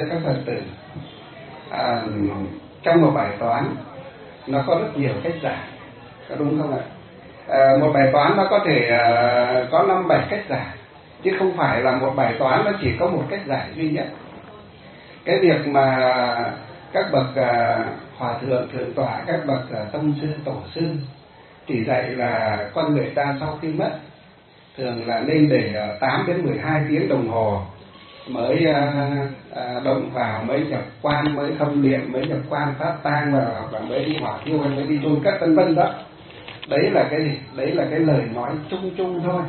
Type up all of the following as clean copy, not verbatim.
thưa các Phật tử, trong một bài toán nó có rất nhiều cách giải, có đúng không ạ? Một bài toán nó có thể có 5-7 cách giải, chứ không phải là một bài toán nó chỉ có một cách giải duy nhất. Cái việc mà các bậc hòa thượng thượng tọa, các bậc tông sư tổ sư chỉ dạy là con người ta sau khi mất thường là nên để 8 đến 12 tiếng đồng hồ mới động vào, mới nhập quan, mới khâm liệm, mới nhập quan pháp tang, và hoặc là mới đi hỏa thiêu, mới đi chôn cất vân vân đó. Đấy là cái gì? Đấy là cái lời nói chung chung thôi.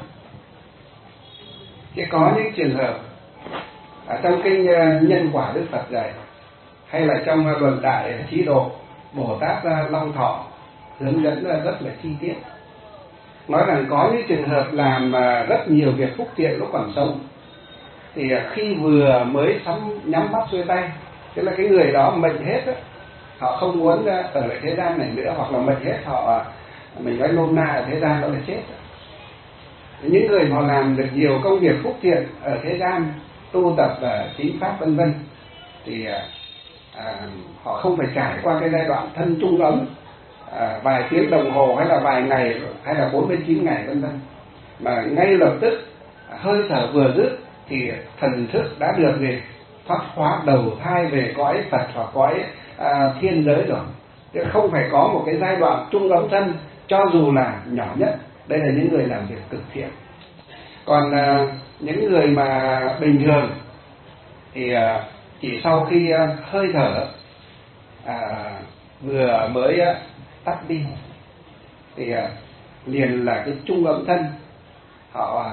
Chứ có những trường hợp trong kinh Nhân Quả Đức Phật dạy, hay là trong Luận Đại Trí Độ, Bồ Tát Long Thọ hướng dẫn rất là chi tiết, nói rằng có những trường hợp làm rất nhiều việc phúc thiện lúc còn sống, thì khi vừa mới nhắm mắt xuôi tay, tức là cái người đó mệnh hết đó, họ không muốn ở lại thế gian này nữa, hoặc là mệnh hết, họ mình nói nôm na ở thế gian đó là chết. Những người họ làm được nhiều công việc phúc thiện ở thế gian, tu tập chính pháp vân vân, thì họ không phải trải qua cái giai đoạn thân trung ấm vài tiếng đồng hồ, hay là vài ngày, hay là 49 ngày vân vân, mà ngay lập tức hơi thở vừa dứt thì thần thức đã được thoát hóa đầu thai về cõi Phật hoặc cõi thiên giới rồi. Chứ không phải có một cái giai đoạn trung ấm thân, cho dù là nhỏ nhất. Đây là những người làm việc cực thiện. Còn những người mà bình thường thì chỉ sau khi hơi thở vừa mới tắt đi thì liền là cái trung ấm thân, họ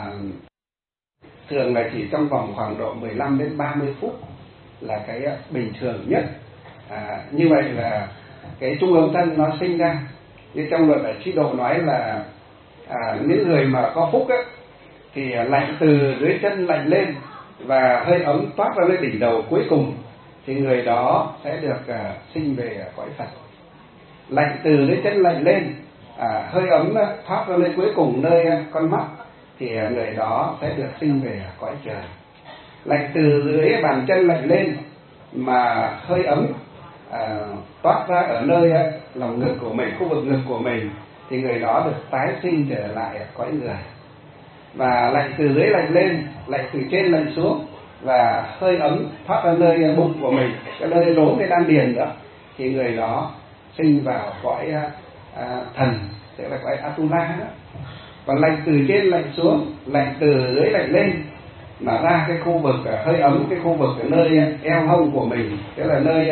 thường là chỉ trong vòng khoảng độ 15 đến 30 phút là cái bình thường nhất. Như vậy là cái trung ấm thân nó sinh ra. Như trong Luận Đại Trí Độ nói là những người mà có phúc ấy, thì lạnh từ dưới chân lạnh lên và hơi ấm toát ra lên đỉnh đầu cuối cùng, thì người đó sẽ được sinh về cõi Phật. Lạnh từ dưới chân lạnh lên, hơi ấm thoát ra lên cuối cùng nơi con mắt, thì người đó sẽ được sinh về cõi trời. Lạnh từ dưới bàn chân lạnh lên mà hơi ấm toát ra ở nơi lòng ngực của mình, khu vực ngực của mình, thì người đó được tái sinh trở lại cõi người. Và lạnh từ dưới lạnh lên, lạnh từ trên lạnh xuống, và hơi ấm thoát ra nơi bụng của mình, cái nơi rốn, cái đan điền đó, thì người đó sinh vào cõi thần, tức là cõi Atula đó. Còn lạnh từ trên lạnh xuống, lạnh từ dưới lạnh lên, mà ra cái khu vực hơi ấm, cái khu vực ở nơi eo hông của mình, tức là nơi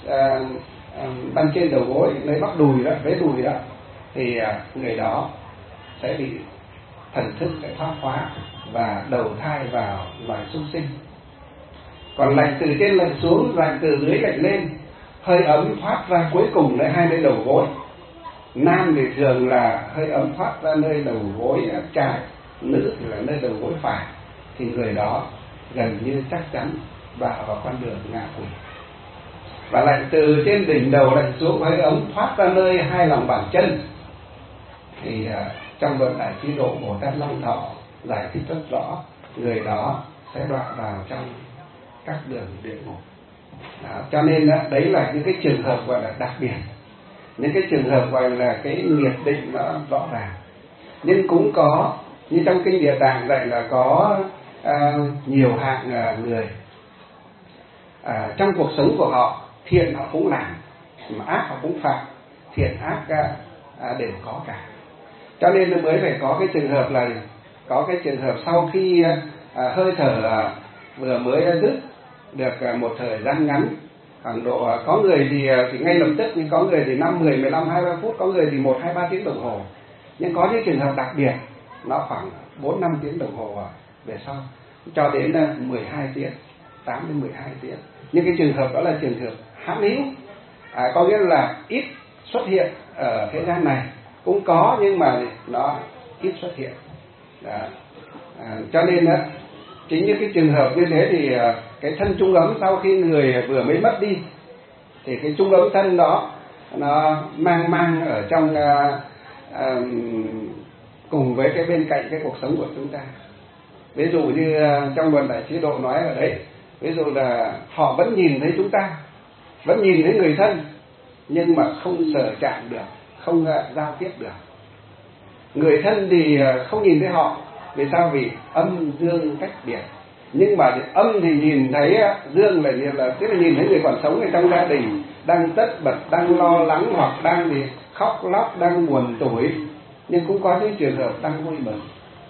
bên trên đầu gối, nơi bắp đùi đó, vế đùi đó, thì người đó sẽ bị thần thức sẽ thoát hóa và đầu thai vào loài súc sinh. Còn lạnh từ trên lạnh xuống, lạnh từ dưới lạnh lên, hơi ấm thoát ra cuối cùng nơi hai nơi đầu gối. Nam thì thường là hơi ấm thoát ra nơi đầu gối trái, nữ thì là nơi đầu gối phải, thì người đó gần như chắc chắn vào con đường ngạ quỷ. Và lạnh từ trên đỉnh đầu lạnh xuống, hơi ấm thoát ra nơi hai lòng bàn chân, thì trong Luận Đại Trí Độ, Bồ Tát Long Thọ giải thích rất rõ, người đó sẽ đọa vào trong các đường địa ngục. Cho nên đấy là những cái trường hợp gọi là đặc biệt, những cái trường hợp gọi là cái nghiệp định nó rõ ràng. Nhưng cũng có, như trong kinh Địa Tạng dạy là có nhiều hạng người. Trong cuộc sống của họ, thiện họ cũng làm, mà ác họ cũng phạm, thiện ác đều có cả. Cho nên mới phải có cái trường hợp là có cái trường hợp sau khi hơi thở vừa mới đã dứt được một thời gian ngắn, khoảng độ có người thì ngay lập tức, nhưng có người thì 5, 10, 15, 20 phút, có người thì 1, 2, 3 tiếng đồng hồ. Nhưng có những trường hợp đặc biệt nó khoảng 4, 5 tiếng đồng hồ về sau, cho đến 12 tiếng, 8 đến 12 tiếng. Nhưng cái trường hợp đó là trường hợp hãn hữu, có nghĩa là ít xuất hiện ở thế gian này. Cũng có nhưng mà nó ít xuất hiện. Cho nên chính những cái trường hợp như thế thì cái thân trung ấm sau khi người vừa mới mất đi, thì cái trung ấm thân đó nó mang ở trong cùng với cái bên cạnh cái cuộc sống của chúng ta. Ví dụ như trong Luận Đại Trí Độ nói ở đấy ví dụ là họ vẫn nhìn thấy chúng ta, vẫn nhìn thấy người thân, nhưng mà không sờ chạm được, không giao tiếp được. Người thân thì không nhìn thấy họ, vì sao? Vì âm dương cách biệt. Nhưng mà âm thì nhìn thấy, dương là tức là nhìn thấy người còn sống ở trong gia đình, đang tất bật, đang lo lắng, hoặc đang thì khóc lóc, đang buồn tủi. Nhưng cũng có những trường hợp đang vui mừng.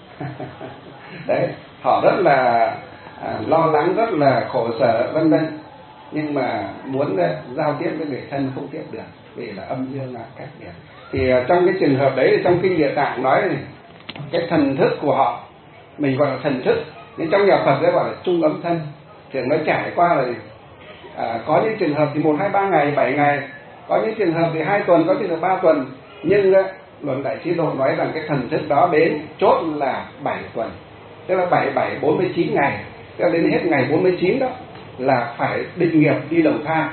Đấy, họ rất là lo lắng, rất là khổ sở, vân vân, nhưng mà muốn giao tiếp với người thân không tiếp được, vì là âm dương là cách biệt. Thì trong cái trường hợp đấy, trong kinh Địa Tạng nói này, cái thần thức của họ, mình gọi là thần thức, nhưng trong nhà Phật đấy gọi là trung âm thân. Thường nó trải qua là có những trường hợp thì 1, 2, 3 ngày, 7 ngày, có những trường hợp thì 2 tuần, có trường hợp 3 tuần, nhưng Luận Đại Trí Độ nói rằng cái thần thức đó đến chốt là 7 tuần, tức là 7, 49 ngày, tức là đến hết ngày 49 đó là phải định nghiệp đi đầu thai,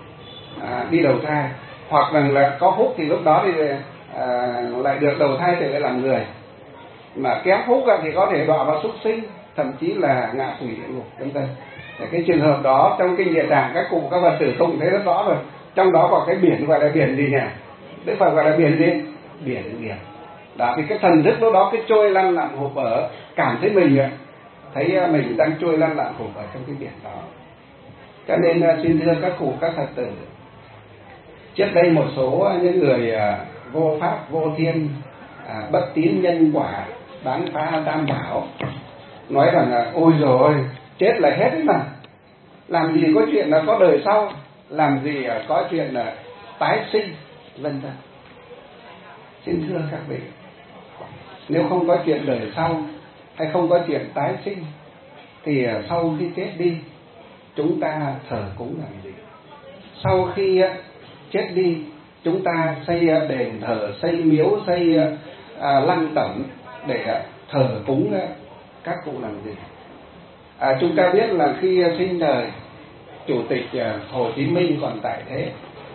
đi đầu thai, hoặc là có phúc thì lúc đó thì lại được đầu thai trở lại làm người, mà kém phúc thì có thể đọa vào súc sinh, thậm chí là ngạ quỷ địa ngục, vân vân. Cái trường hợp đó trong kinh Địa Tạng các cụ các Phật tử tụng thấy rất rõ rồi. Trong đó có cái biển gọi là biển gì nhỉ? Đức Phật gọi là biển gì? Biển nghiệp. Đó, thì cái thần thức lúc đó cái trôi lăn lặn hụp ở, cảm thấy mình mình đang trôi lăn lặn hụp ở trong cái biển đó. Cho nên xin thưa các cụ các Phật tử, trước đây một số những người vô pháp vô thiên, bất tín nhân quả, bán phá tam bảo, nói rằng là ôi rồi chết là hết đấy mà, làm gì có chuyện là có đời sau, làm gì có chuyện là tái sinh, vân vân. Xin thưa các vị, nếu không có chuyện đời sau hay không có chuyện tái sinh thì sau khi chết đi chúng ta thờ cúng làm gì? Sau khi chết đi chúng ta xây đền thờ, xây miếu, xây lăng tẩm để thờ cúng các cụ làm gì? Chúng ta biết là khi sinh thời Chủ tịch Hồ Chí Minh còn tại thế,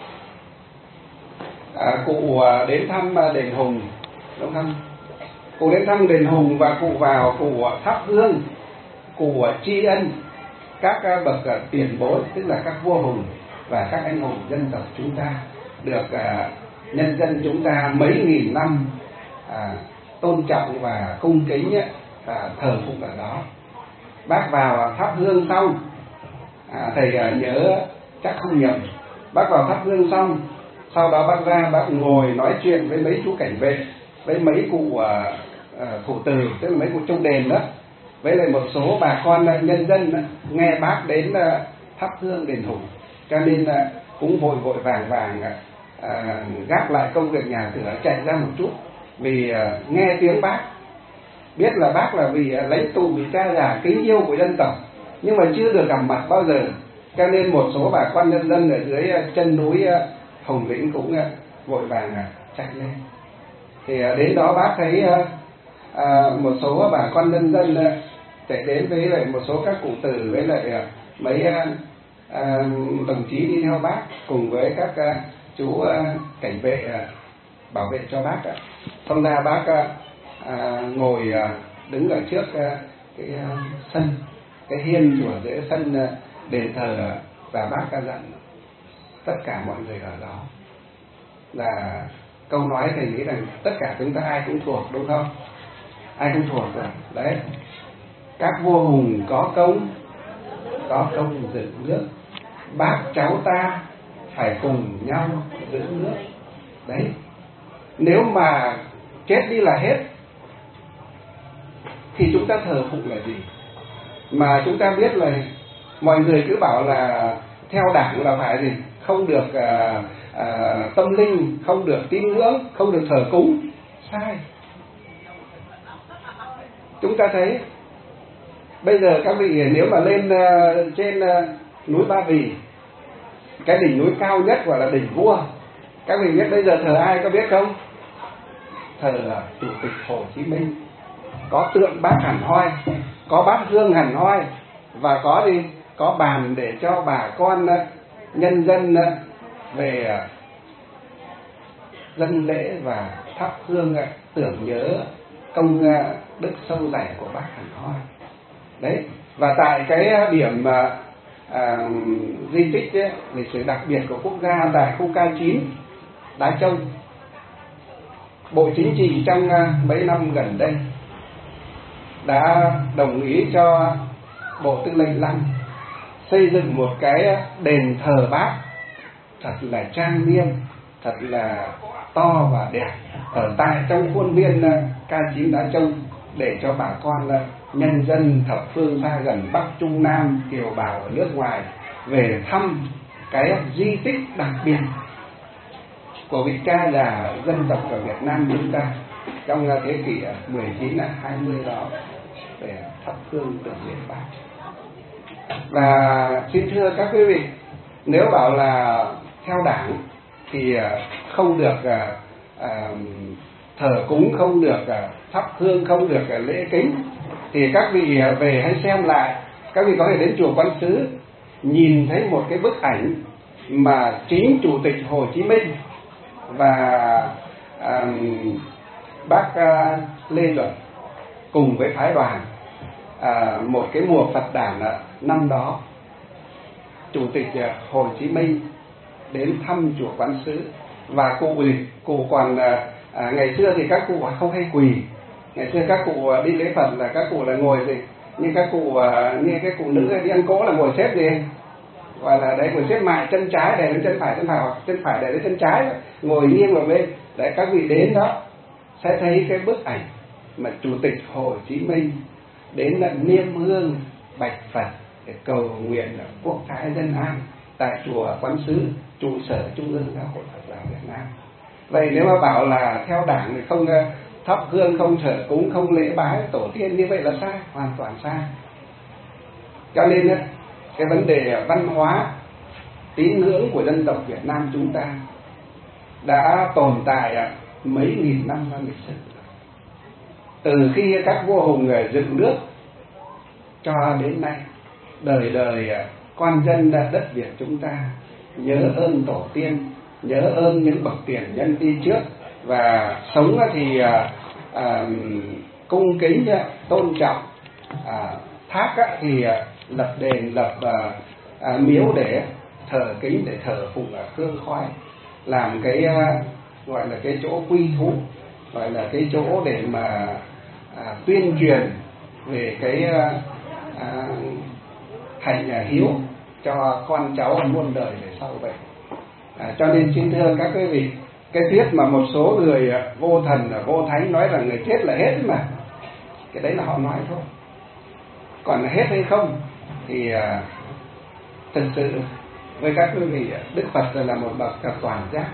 cụ đến thăm đền Hùng, đúng không? Cụ đến thăm đền Hùng và cụ vào, cụ thắp hương, cụ tri ân các bậc tiền bối, tức là các vua hùng và các anh hùng dân tộc chúng ta, được nhân dân chúng ta mấy nghìn năm tôn trọng và cung kính thờ phụng ở đó. Bác vào thắp hương xong, thầy nhớ chắc không nhầm, bác vào thắp hương xong, sau đó bác ra, bác ngồi nói chuyện với mấy chú cảnh vệ, với mấy cụ thủ từ, tức là mấy cụ trong đền đó, với lại một số bà con nhân dân đó, nghe bác đến thắp hương đền Hùng, cho nên cũng vội vàng gác lại công việc nhà cửa, chạy ra một chút, vì nghe tiếng bác, biết là bác là vì lãnh tụ, vì cha già kính yêu của dân tộc, nhưng mà chưa được gặp mặt bao giờ, cho nên một số bà con nhân dân ở dưới chân núi Hồng Lĩnh cũng vội vàng chạy lên. Thì đến đó bác thấy một số bà con nhân dân chạy đến với lại một số các cụ tử, với lại mấy đồng chí đi theo bác, cùng với các chú cảnh vệ bảo vệ cho bác. Xong ra bác ngồi đứng ở trước cái sân, cái hiên chùa giữa sân đền thờ, và bác dặn tất cả mọi người ở đó là câu nói thầy nghĩ rằng tất cả chúng ta ai cũng thuộc, đúng không? Ai cũng thuộc rồi. Đấy, các vua hùng có công dựng nước, bác cháu ta phải cùng nhau giữ nước. Đấy, nếu mà chết đi là hết thì chúng ta thờ phụng là gì? Mà chúng ta biết là mọi người cứ bảo là theo đảng là phải gì? Không được tâm linh, không được tín ngưỡng, không được thờ cúng. Sai. Chúng ta thấy bây giờ các vị nếu mà lên trên núi Ba Vì, cái đỉnh núi cao nhất gọi là đỉnh vua, các vị biết bây giờ thờ ai có biết không? Thờ Chủ tịch Hồ Chí Minh. Có tượng bác hẳn hoi, có bát hương hẳn hoi, và có gì? Có bàn để cho bà con nhân dân về dâng lễ và thắp hương tưởng nhớ công đức sâu dày của bác hẳn hoi. Đấy, và tại cái điểm di tích ấy, lịch sử đặc biệt của quốc gia tại khu K9 Đá Trông. Bộ Chính trị trong mấy năm gần đây đã đồng ý cho Bộ Tư lệnh 5 xây dựng một cái đền thờ Bác thật là trang nghiêm, thật là to và đẹp ở tại trong khuôn viên K9 Đá Trông, để cho bà con nhân dân thập phương xa gần Bắc Trung Nam, kiều bào ở nước ngoài về thăm cái di tích đặc biệt của vị cha già dân tộc ở Việt Nam chúng ta trong thế kỷ 19 20 đó, để thắp hương tưởng niệm Bác. Và xin thưa các quý vị, nếu bảo là theo Đảng thì không được thờ cúng, không được thắp hương, không được lễ kính, thì các vị về hãy xem lại. Các vị có thể đến chùa Quán Sứ nhìn thấy một cái bức ảnh mà chính Chủ tịch Hồ Chí Minh và bác Lê Duẩn cùng với phái đoàn một cái mùa Phật đản năm đó, Chủ tịch Hồ Chí Minh đến thăm chùa Quán Sứ. Và cụ còn ngày xưa thì các cụ không hay quỳ. Ngày xưa các cụ đi lễ Phật là các cụ là ngồi gì, như các cụ như cái cụ nữ đi ăn cỗ là ngồi xếp gì, gọi là đấy, ngồi xếp mại, chân trái để lên chân phải hoặc chân phải để lên chân trái, ngồi nghiêng vào bên. Đấy, các vị đến đó sẽ thấy cái bức ảnh mà Chủ tịch Hồ Chí Minh đến là niêm hương bạch Phật để cầu nguyện quốc thái dân an tại chùa Quán Sứ, trụ sở Trung ương Giáo hội Phật giáo Việt Nam. Vậy nếu mà bảo là theo Đảng thì không thắp hương, không thờ cúng, không lễ bái tổ tiên, như vậy là sai, hoàn toàn sai. Cho nên cái vấn đề văn hóa tín ngưỡng của dân tộc Việt Nam chúng ta đã tồn tại mấy nghìn năm trong lịch sử, từ khi các vua hùng dựng nước cho đến nay, đời đời con dân đất Việt chúng ta nhớ ơn tổ tiên, nhớ ơn những bậc tiền nhân đi trước, và sống thì cung kính, tôn trọng, thác thì lập đền, lập miếu để thờ kính, để thờ phụng hương khói, làm cái gọi là cái chỗ quy thú, gọi là cái chỗ để mà tuyên truyền về cái hành hiếu cho con cháu muôn đời về sau vậy. Cho nên xin thưa các quý vị, cái thuyết mà một số người vô thần vô thánh nói rằng người chết là hết mà, cái đấy là họ nói thôi. Còn là hết hay không thì thực sự với các quý vị, Đức Phật là một bậc toàn giác.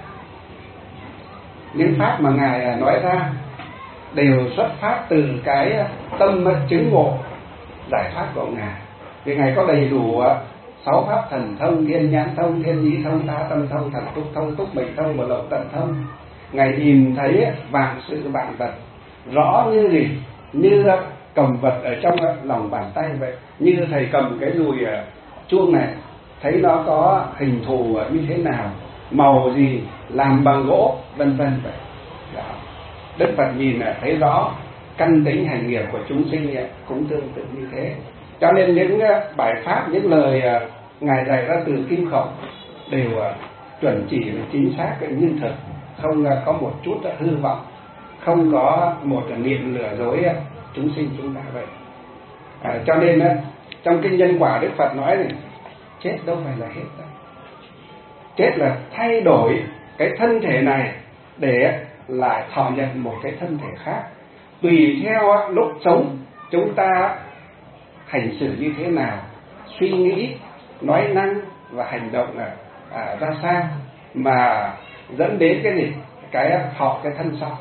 Những pháp mà ngài nói ra đều xuất phát từ cái tâm chứng ngộ giải thoát của ngài. Vì ngài có đầy đủ 6 pháp thần thông: thiên nhãn thông, thiên nhĩ thông, tha tâm thông, thần túc thông, túc mệnh thông và lậu tận thông. Ngài nhìn thấy vạn sự vạn vật rõ như gì, như cầm vật ở trong lòng bàn tay vậy. Như thầy cầm cái dùi chuông này, thấy nó có hình thù như thế nào, màu gì, làm bằng gỗ, vân vân vậy. Đó. Đức Phật nhìn thấy rõ căn tính hành nghiệp của chúng sinh cũng tương tự như thế. Cho nên những bài pháp, những lời ngài dạy ra từ kim khẩu đều chuẩn chỉ và chính xác, như thực, không có một chút hư vọng, không có một niệm lừa dối chúng sinh chúng ta vậy. Cho nên trong kinh nhân quả, Đức Phật nói này, chết đâu phải là hết đâu. Chết là thay đổi cái thân thể này để lại thọ nhận một cái thân thể khác. Tùy theo lúc sống chúng ta hành xử như thế nào, suy nghĩ, nói năng và hành động ra sao mà dẫn đến cái gì, cái thọ cái thân sau.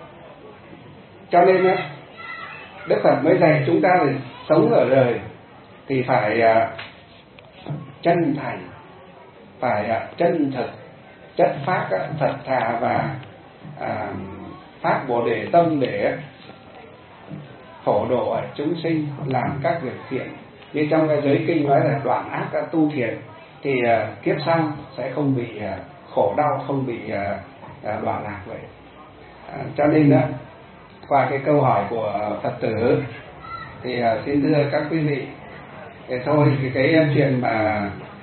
Cho nên Đức Phật mới dạy chúng ta là sống ở đời thì phải chân thành, phải chân thực, chất phác, thật thà và phát Bồ Đề tâm để phổ độ chúng sinh, làm các việc thiện. Như trong cái giới kinh nói là đoạn ác tu thiện thì kiếp sau sẽ không bị khổ đau, không bị đọa lạc vậy. Cho nên qua cái câu hỏi của Phật tử thì xin thưa các quý vị, Thế thôi, cái chuyện mà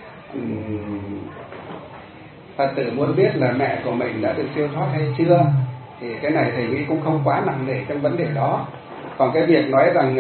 Phật tử muốn biết là mẹ của mình đã được siêu thoát hay chưa, thì cái này thầy nghĩ cũng không quá nặng nề trong vấn đề đó. Còn cái việc nói rằng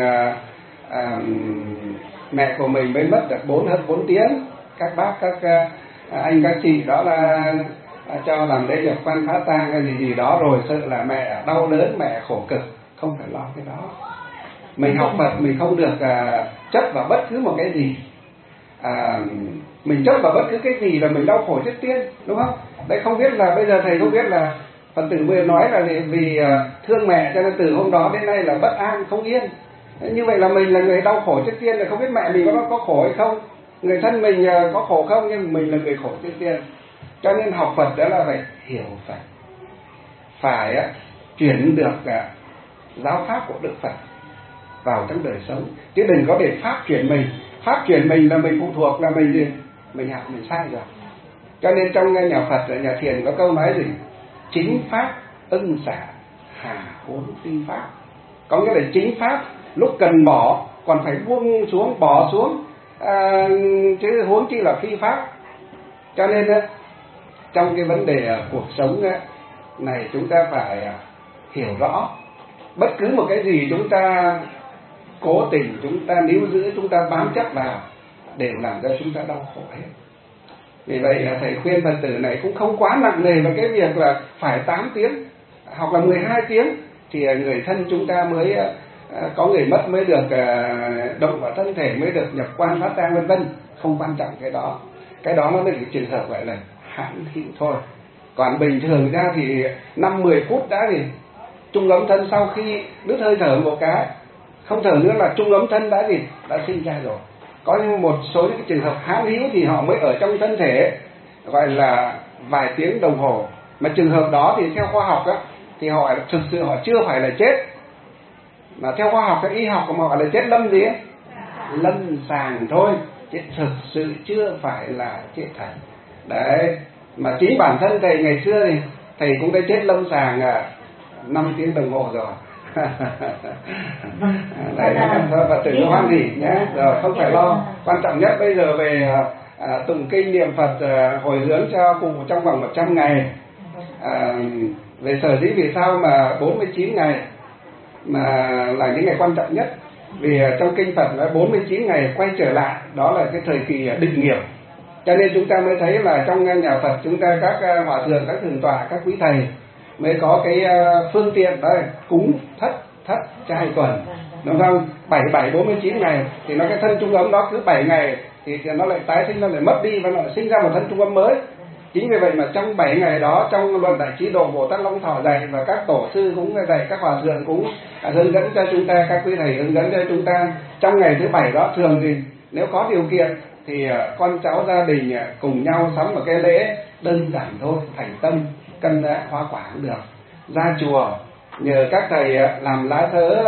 mẹ của mình mới mất được hơn 4 tiếng, các bác, các anh, các chị đó là cho làm lễ nhập quan phá tang hay gì đó, rồi sợ là mẹ đau đớn, mẹ khổ cực, không phải lo cái đó. Mình học Phật mình không được chấp vào bất cứ một cái gì. Mình chấp vào bất cứ cái gì là mình đau khổ trước tiên, đúng không? Đấy, không biết là bây giờ thầy không biết là Phật tử vừa nói là vì thương mẹ cho nên từ hôm đó đến nay là bất an, không yên. Như vậy là mình là người đau khổ trước tiên, là không biết mẹ mình có khổ hay không, người thân mình có khổ không, nhưng mình là người khổ trước tiên. Cho nên học Phật đó là phải hiểu Phật, phải chuyển được giáo pháp của Đức Phật vào trong đời sống, chứ đừng có để pháp chuyển mình. Pháp chuyển mình là mình phụ thuộc, là mình học mình sai rồi. Cho nên trong nhà Phật, nhà thiền có câu nói gì? Chính pháp ưng xả, hà huống phi pháp. Có nghĩa là chính pháp lúc cần bỏ còn phải buông xuống, bỏ xuống, chứ huống chi là phi pháp. Cho nên trong cái vấn đề cuộc sống này chúng ta phải hiểu rõ, bất cứ một cái gì chúng ta cố tình, chúng ta níu giữ, chúng ta bám chấp vào để làm cho chúng ta đau khổ hết. Vì vậy thầy khuyên Phật tử này cũng không quá nặng nề vào cái việc là phải 8 tiếng hoặc là 12 tiếng thì người thân chúng ta mới có người mất, mới được động vào thân thể, mới được nhập quan phát tang vân vân. Không quan trọng cái đó. Cái đó nó là cái trường hợp gọi là hãn hữu thôi. Còn bình thường ra thì 5-10 phút đã thì trung ấm thân, sau khi đứt hơi thở một cái không thở nữa là trung ấm thân đã sinh ra rồi. Có một số những cái trường hợp hãn hữu thì họ mới ở trong thân thể gọi là vài tiếng đồng hồ, mà trường hợp đó thì theo khoa học thì họ thực sự họ chưa phải là chết, mà theo khoa học, theo y học của họ là chết lâm sàng thôi, chứ thực sự chưa phải là chết thật. Đấy, mà chính bản thân thầy ngày xưa thì thầy cũng đã chết lâm sàng 5 tiếng đồng hồ rồi. Đấy, thôi Phật tử hoan hỉ nhé, rồi không phải lo. Quan trọng nhất bây giờ về tụng kinh niệm Phật hồi hướng cho cụ trong vòng 100 ngày. Về sở dĩ vì sao mà 49 ngày mà là những ngày quan trọng nhất, vì trong kinh Phật nói 49 ngày quay trở lại, đó là cái thời kỳ định nghiệp. Cho nên chúng ta mới thấy là trong nhà Phật chúng ta, các hòa thượng, các thượng tọa, các quý thầy mới có cái phương tiện đây cúng thất trai tuần, đúng không? 49 ngày thì nó cái thân trung ấm đó cứ 7 ngày thì nó lại tái sinh, nó lại mất đi và nó lại sinh ra một thân trung ấm mới. Chính vì vậy mà trong 7 ngày đó, trong luận Đại Trí Độ Bồ Tát Long Thọ dạy và các tổ sư cũng dạy, các hòa thượng cũng hướng dẫn cho chúng ta, các quý thầy hướng dẫn cho chúng ta, trong ngày thứ 7 đó thường thì nếu có điều kiện thì con cháu gia đình cùng nhau sắm một cái lễ đơn giản thôi, thành tâm cân hoa quả cũng được, ra chùa nhờ các thầy làm lá sớ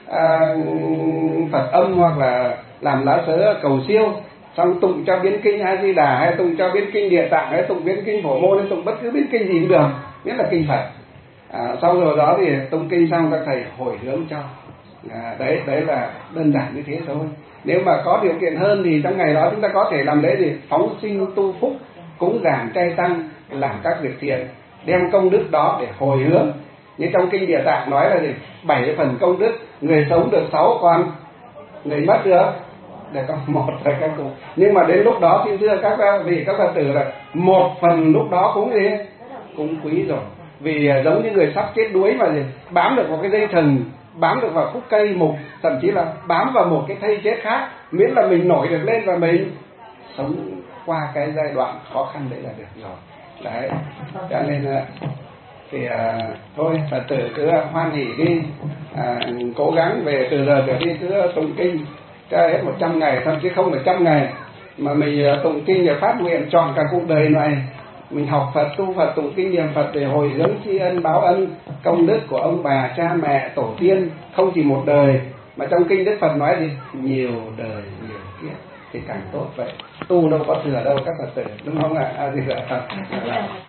Phật âm hoặc là làm lá sớ cầu siêu, xong tụng cho biến kinh A Di Đà, hay tụng cho biến kinh Địa Tạng, hay tụng biến kinh Phổ Môn, hay tụng bất cứ biến kinh gì cũng được, miễn là kinh Phật. Sau rồi đó thì tụng kinh xong các thầy hồi hướng cho. Đấy là đơn giản như thế thôi. Nếu mà có điều kiện hơn thì trong ngày đó chúng ta có thể làm lễ gì phóng sinh tu phúc, cúng dường chay tăng, làm các việc thiện, đem công đức đó để hồi hướng. Như trong kinh Địa Tạng nói là gì? 7 phần công đức, người sống được 6, còn người mất được để có 1 thôi các cụ. Nhưng mà đến lúc đó xin thưa các vị, các Phật tử là 1 phần lúc đó cũng gì? Cũng quý rồi. Vì giống như người sắp chết đuối mà gì? Bám được vào cái dây thừng, bám được vào khúc cây mục, thậm chí là bám vào một cái thây chết khác, miễn là mình nổi được lên và mình sống qua cái giai đoạn khó khăn đấy là được rồi. Đấy, cho nên thì thôi Phật tử cứ hoan hỉ đi, cố gắng về từ giờ trở đi cứ tụng kinh cho hết 100 ngày, thậm chí không phải 100 ngày mà mình tụng kinh và phát nguyện chọn cả cuộc đời này mình học Phật, tu Phật, tụng kinh niệm Phật để hồi hướng tri ân báo ân công đức của ông bà cha mẹ tổ tiên, không chỉ một đời mà trong kinh Đức Phật nói gì nhiều đời nhiều kiếp thì càng tốt. Vậy tu đâu có thừa đâu các Phật tử, đúng không ạ?